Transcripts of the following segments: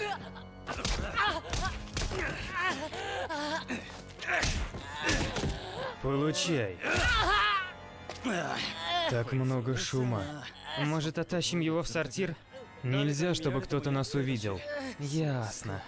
Получай. Так много шума. Может, оттащим его в сортир? Нельзя, чтобы кто-то нас увидел. Ясно.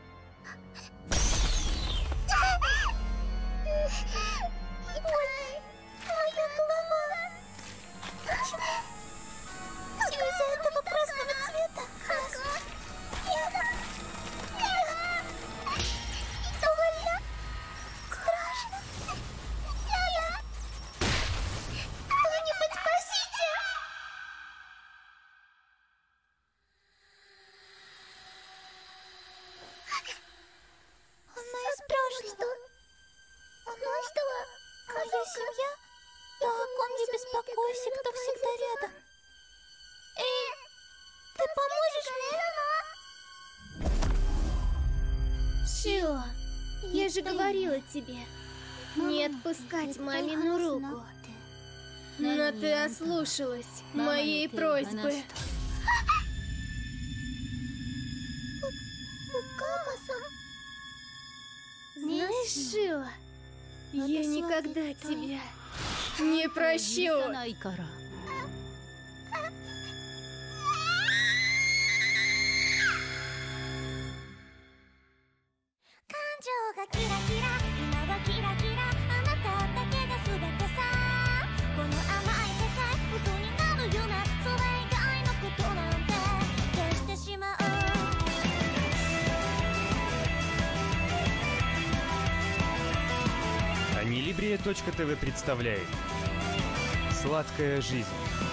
Шио, я же говорила тебе не отпускать мамину руку. Но ты ослушалась моей просьбы. Знаешь, Шио, я никогда тебя не прощу. Анилибрия.тв представляет «Сладкая жизнь».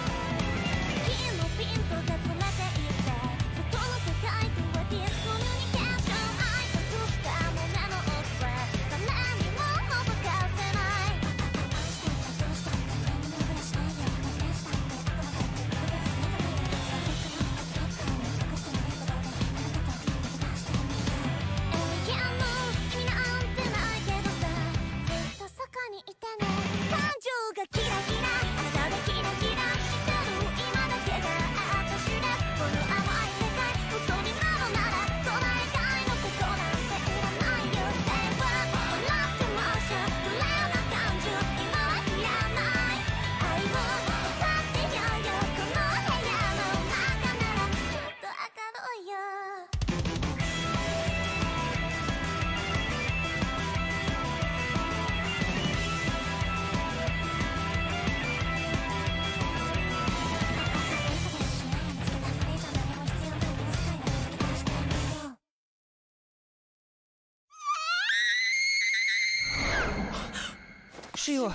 Шио!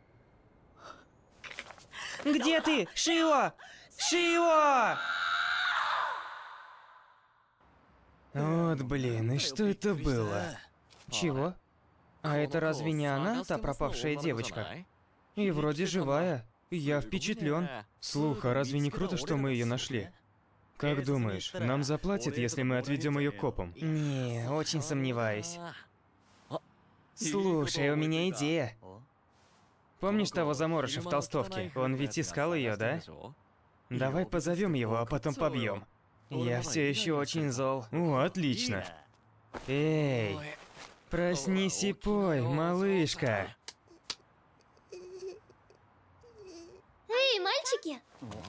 Где ты? Шио! Шио! Вот блин, и что это было? Чего? А это разве не она, та пропавшая девочка? И вроде живая. Я впечатлен. Слух, а разве не круто, что мы ее нашли? Как думаешь, нам заплатят, если мы отведем ее копам? Не, очень сомневаюсь. Слушай, у меня идея. Помнишь того заморыша в толстовке? Он ведь искал ее, да? Давай позовем его, а потом побьем. Я все еще очень зол. О, отлично. Эй, проснись и пой, малышка. Эй, мальчики!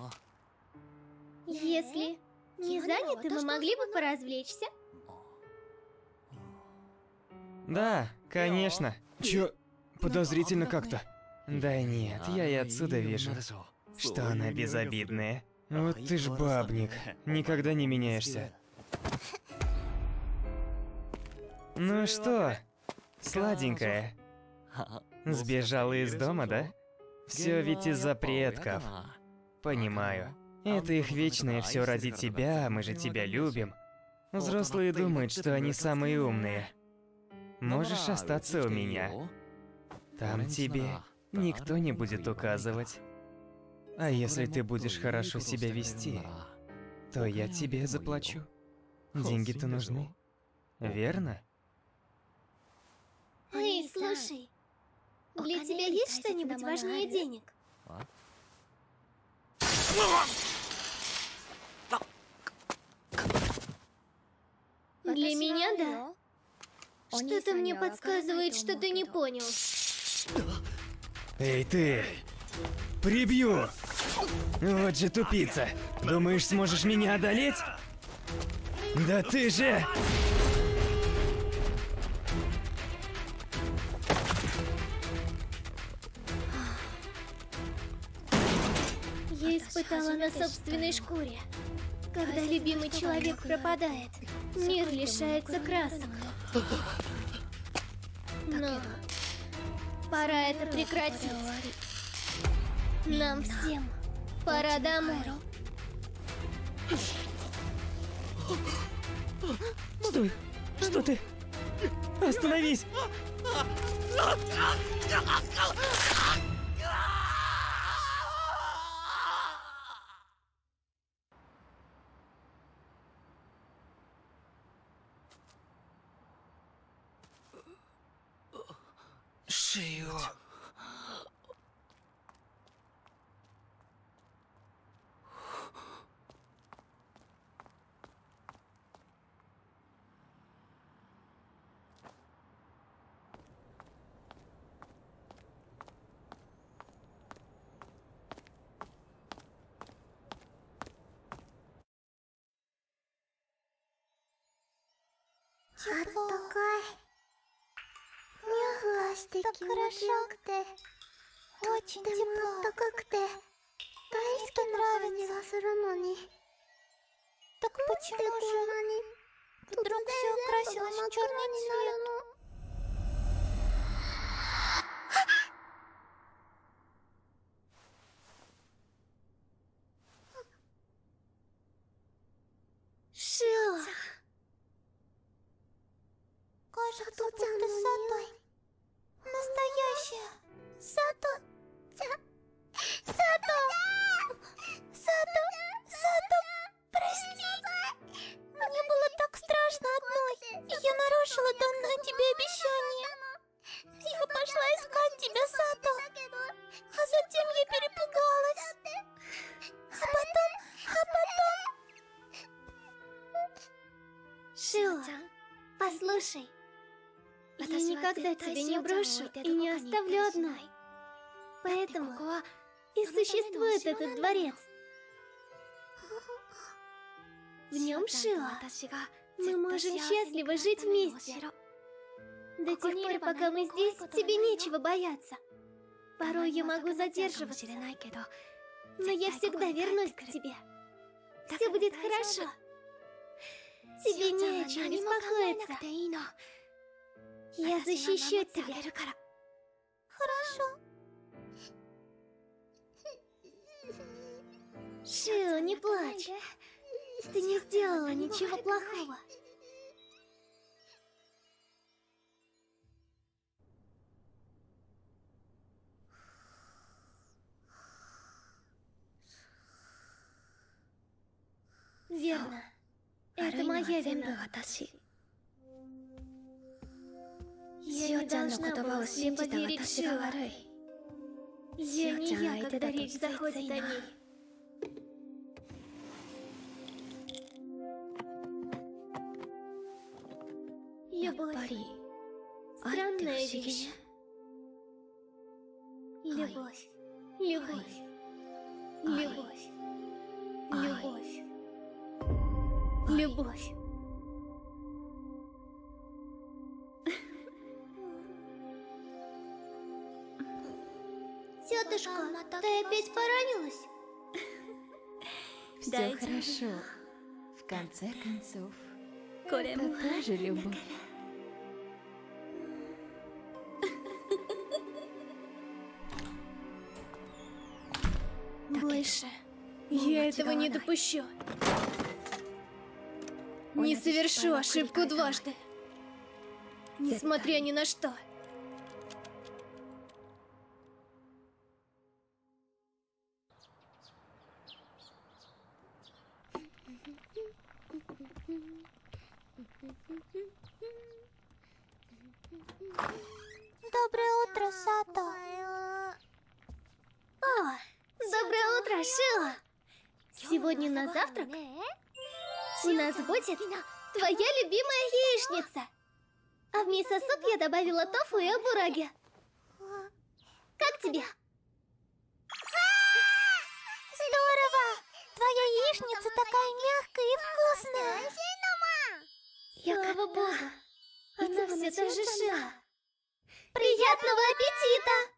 Если не заняты, мы могли бы поразвлечься. Да, конечно. Чё? Подозрительно как-то. Да нет, я и отсюда вижу, что она безобидная. Вот ты ж бабник. Никогда не меняешься. Ну что, сладенькая? Сбежала из дома, да? Все ведь из-за предков. Понимаю. Это их вечное все ради тебя, мы же тебя любим. Взрослые думают, что они самые умные. Можешь остаться у меня. Там тебе никто не будет указывать. А если ты будешь хорошо себя вести, то я тебе заплачу. Деньги-то нужны, верно? Эй, слушай, для тебя есть что-нибудь важнее денег? Для меня, да. Что-то мне подсказывает, что ты не понял. Эй, ты! Прибью! Вот же тупица! Думаешь, сможешь меня одолеть? Да ты же... Я испытала на собственной шкуре. Когда любимый человек пропадает, мир лишается красок. Но пора это прекратить. Нам всем пора домой. Стой! Что ты? Остановись! Шио. Так хорошо. Очень тепло. Таиске нравится. Так почему же вдруг все окрасилось в черный цвет? Шила. Кажется, будто Сато. Настоящая. Сато. Сато, прости. Мне было так страшно одной. Я нарушила данное тебе обещание. Я пошла искать тебя, Сато. А затем я перепугалась. А потом... Шила, послушай. Я никогда тебя не брошу и не оставлю одной. Поэтому и существует этот дворец. В нем, Шила, мы можем счастливо жить вместе. До тех пор, пока мы здесь, тебе нечего бояться. Порой я могу задерживаться, но я всегда вернусь к тебе. Все будет хорошо. Тебе не о чем беспокоиться. Я защищу тебя. Хорошо. Шио, не плачь. Ты не сделала ничего плохого. Верно. Это моя вина. Я не должна была всем поверить Шио. Я не я, когда речь заходит о ней. Любовь. Странная вещь. Любовь. Любовь. Любовь. Любовь. Любовь. Тетушка, ты опять поранилась? Все хорошо. В конце концов, это тоже любовь. Больше я этого не допущу. Не совершу ошибку дважды. Несмотря ни на что. Доброе утро, Сато. О, доброе утро, Шила. Сегодня на завтрак у нас будет Твоя любимая яичница. А в мисо-суп я добавила тофу и обураги. Как тебе? Здорово! Твоя яичница такая мягкая и вкусная. Слава богу. Она все та же Шила. Приятного аппетита!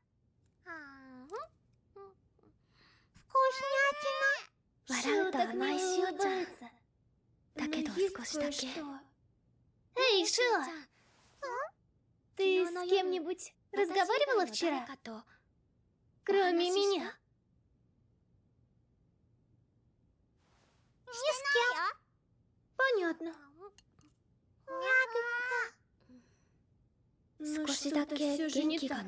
Вкуснятина! Шила так мило улыбается. Но есть кое-что. Эй, Шила! Ты с кем-нибудь разговаривала вчера? Кроме меня? Ни с кем. Понятно. Мягонько. Но что-то все же не так.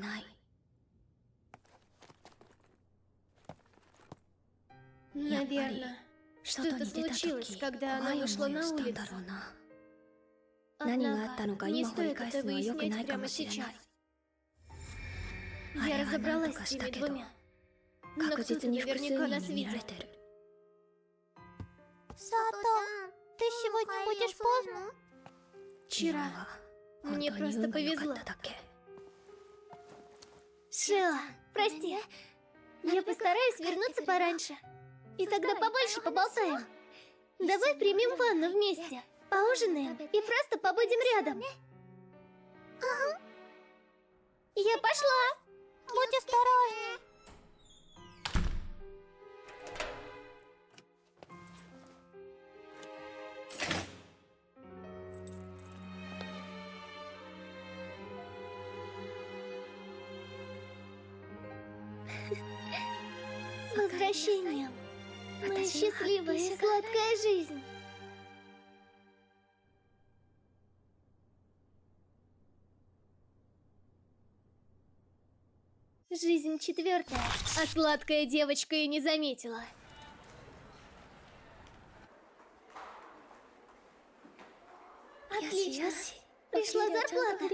Наверное, что-то случилось, когда она вышла на улицу. Однако, не стоит это выяснять прямо сейчас. Я разобралась с теми двумя. Но кто-то наверняка нас видел. Сато, ты сегодня будешь поздно? Вчера мне просто повезло. Шила, прости. Я постараюсь вернуться пораньше. И тогда побольше поболтаем. Давай примем ванну вместе. Поужинаем и просто побудем рядом. Я пошла. Будь осторожней. С возвращением. Моя счастливая и сладкая жизнь. Жизнь четвертая, а сладкая девочка и не заметила. Отлично. Пришла зарплата.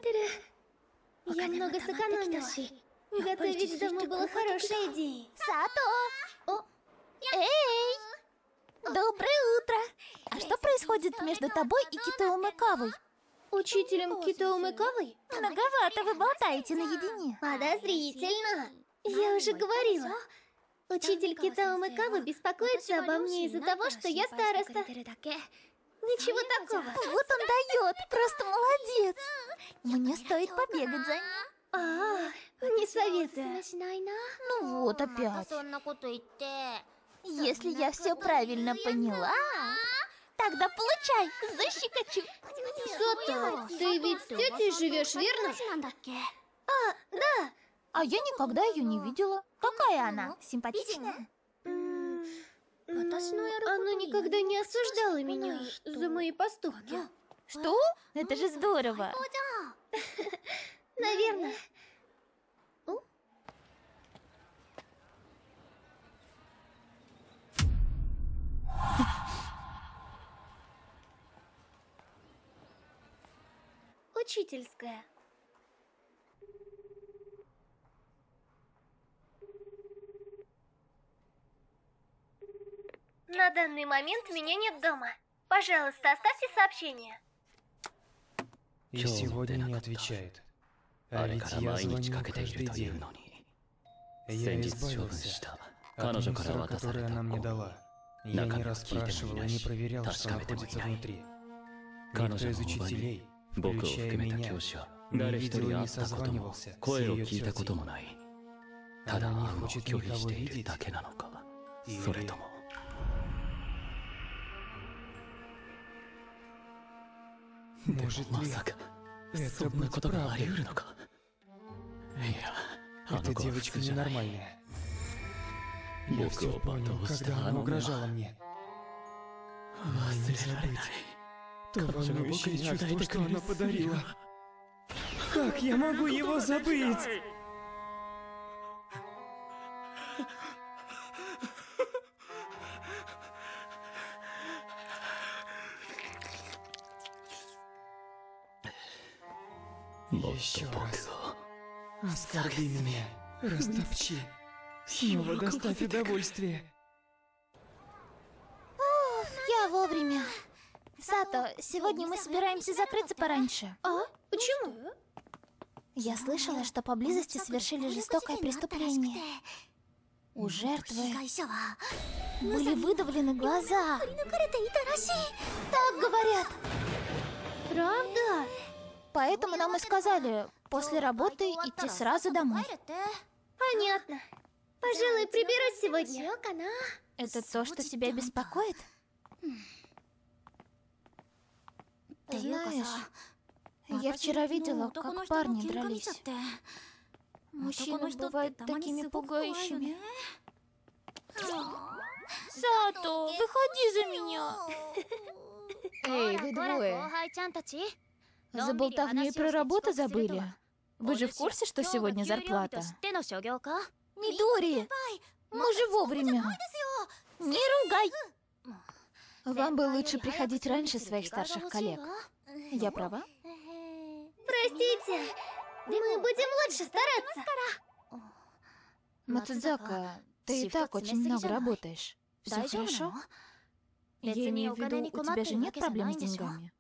Я много сэкономила. Готовить дома было хорошей идеей. Сато! Эй! Доброе утро! А что происходит между тобой и Китоу Мэкавой? Учителем Китоу Мэкавой? Многовато вы болтаете наедине. Подозрительно. Я уже говорила. Учитель Китоу Мэкавы беспокоится обо мне из-за того, что я староста. Ничего такого. Вот он дает, просто молодец. Мне стоит побегать за ним. Не советую. Ну вот опять. Если я все правильно поняла, тогда получай, защекочу. Сато, ты ведь с тетей живешь, верно? Да. А я никогда ее не видела. Какая она? Симпатичная? Она никогда не осуждала меня за мои поступки. Что? Это же здорово. Наверное. Учительская. На данный момент меня нет дома. Пожалуйста, оставьте сообщение. И сегодня не отвечает. А ведь я звоню каждый день. Я избавился от мусора, который она мне дала. Я не расспрашивал и не проверял, что находится внутри. Никто из учителей, включая меня, не видел и не созванивался с ее тетей. Она не хочет никого видеть? Или... Может ли это быть правдой? Эта девочка ненормальная. Я все понял, когда она угрожала мне. Мне не забыть то волнующее чувство, что она подарила. Как я могу его забыть? Еще раз. Оскорби меня, растопчи. Снова доставь удовольствие. Я вовремя. Сато, сегодня мы собираемся закрыться пораньше. А? Почему? Я слышала, что поблизости совершили жестокое преступление. У жертвы были выдавлены глаза. Так говорят. Правда? Поэтому нам и сказали, после работы идти сразу домой. Понятно. Пожалуй, приберусь сегодня. Это то, что тебя беспокоит? Знаешь, я вчера видела, как парни дрались. Мужчины бывают такими пугающими. Сато, выходи за меня. Эй, вы двое. За болтовню и про работу забыли? Вы же в курсе, что сегодня зарплата? Мидори, мы же вовремя. Не ругай. Вам бы лучше приходить раньше своих старших коллег. Я права? Простите, мы будем лучше стараться. Мацудзака, ты и так очень много работаешь. Все хорошо? Я имею в виду, у тебя же нет проблем с деньгами?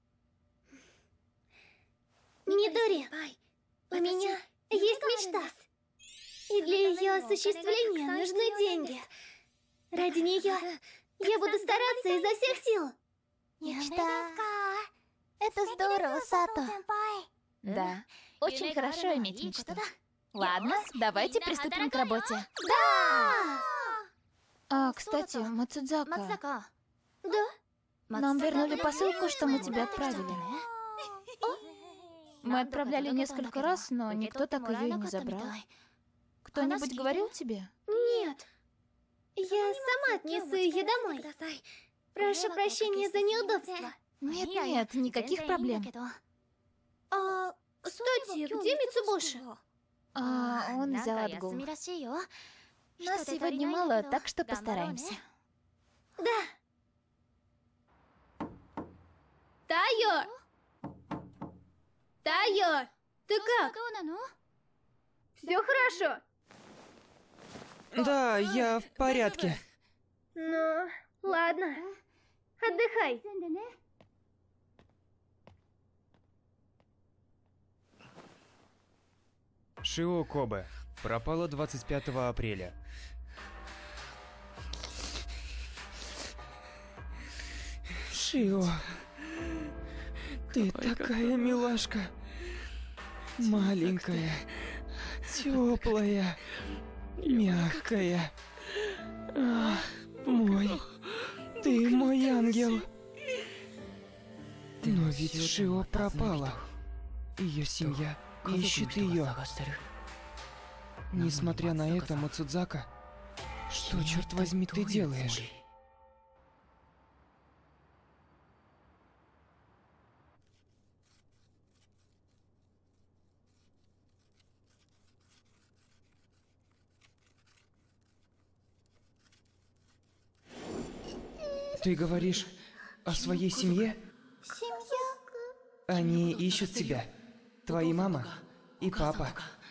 Мидори, у меня есть мечта. И для ее осуществления нужны деньги. Ради нее я буду стараться изо всех сил. Мечта. Это здорово, Сато. Да, очень хорошо иметь мечту. Ладно, давайте приступим к работе. Да! А, кстати, Мацудзака, Да? нам вернули посылку, что мы тебе отправили. Мы отправляли несколько раз, но никто так ее и не забрал. Кто-нибудь говорил тебе? Нет. Я сама отнесу ее домой. Прошу прощения за неудобство. Нет, никаких проблем. А, кстати, где Мицубоши? Он взял отгул. Нас сегодня мало, так что постараемся. Да. Тайо! Тайо! Ты как? Все хорошо? Да, я в порядке. Ну, ладно. Отдыхай. Шио Кобе. Пропала 25 апреля. Шио, ты такая милашка. Маленькая, теплая, мягкая. Ты мой ангел. Но ведь Шио пропала. Ее семья ищет ее. Несмотря на это, Мацудзака, что, черт возьми, ты делаешь? Ты говоришь о своей семье? Семья? Они ищут тебя. Твои мама и папа.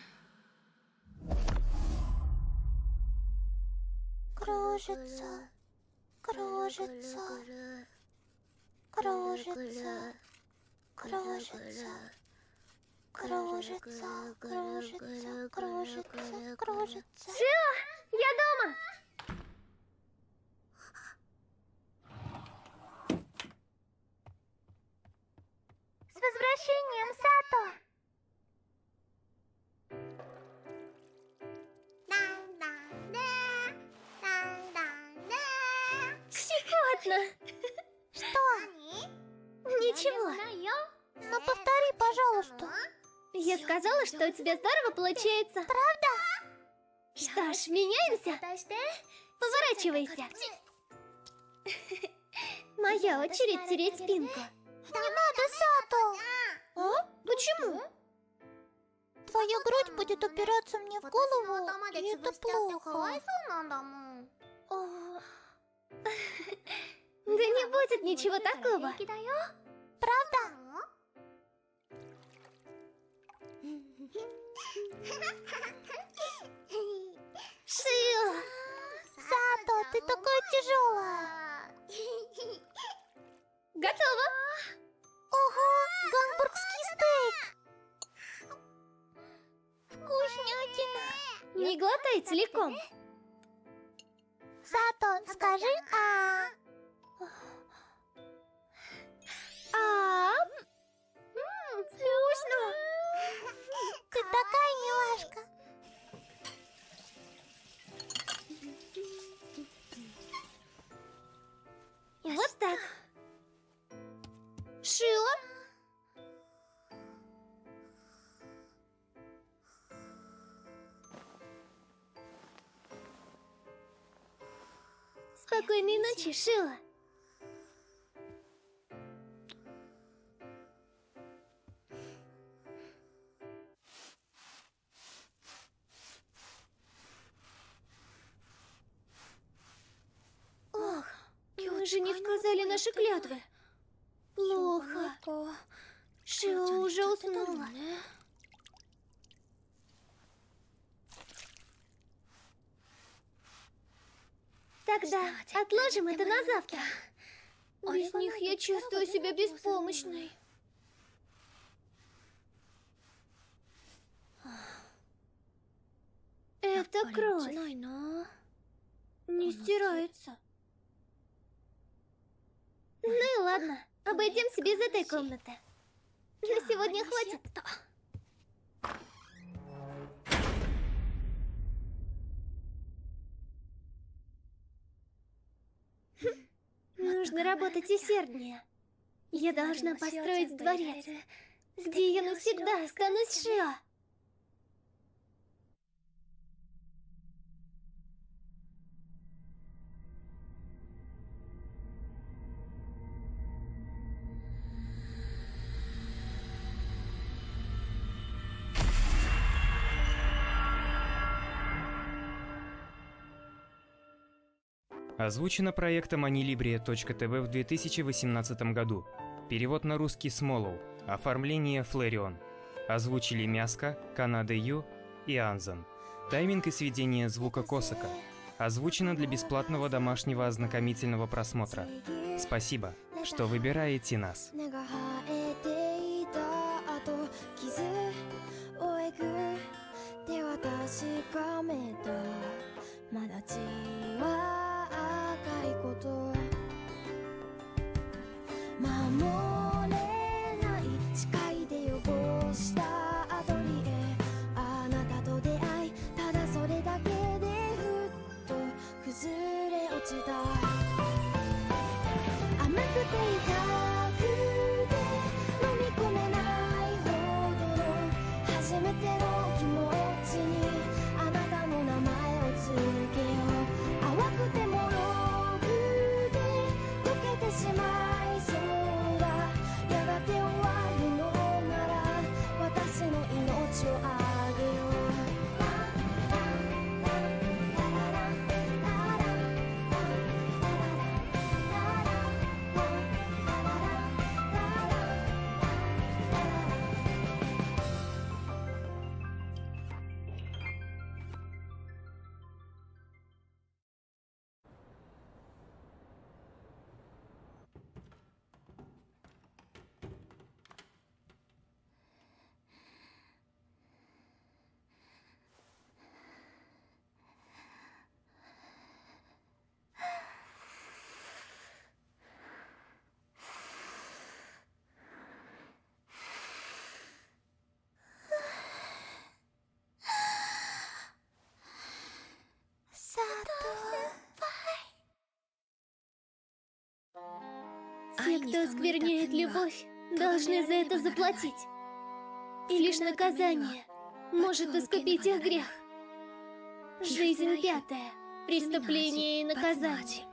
Кружится, кружится, кружится, кружится, кружится, кружится, кружится, кружится. Шио, я дома! С возвращением, Сато! Щекотно! Что? Ничего. Ну повтори, пожалуйста. Я сказала, что у тебя здорово получается. Правда? Что ж, меняемся? Поворачивайся. Моя очередь тереть спинку. Не надо, Сато! А? Почему? Твоя грудь будет упираться мне в голову, и это плохо. Да не будет ничего такого. Правда? Шио! Сато, ты такая тяжелая. Готово! Ого, гамбургский стейк! Вкуснятина! Не глотай целиком. Сато, скажи «а». Вкусно! Ты такая милашка. Вот так. Шила? Спокойной ночи, Шила. Ох, мы же не сказали наши клятвы. Плохо. Шила уже уснула. Тогда отложим это на завтра. Без них я чувствую себя беспомощной. Это кровь. Не стирается. Ну и ладно, обойдемся без этой комнаты. На сегодня хватит. Нужно работать усерднее. Я должна построить дворец, где я навсегда останусь Шиа. Озвучено проектом Anilibria.tv в 2018 году. Перевод на русский Смолоу. Оформление Флэрион. Озвучили Мяска, Канада Ю и Анзан. Тайминг и сведение звука Косака. Озвучено для бесплатного домашнего ознакомительного просмотра. Спасибо, что выбираете нас. Те, кто оскверняет любовь, должны за это заплатить. И лишь наказание может искупить их грех. Жизнь пятая. Преступление и наказание.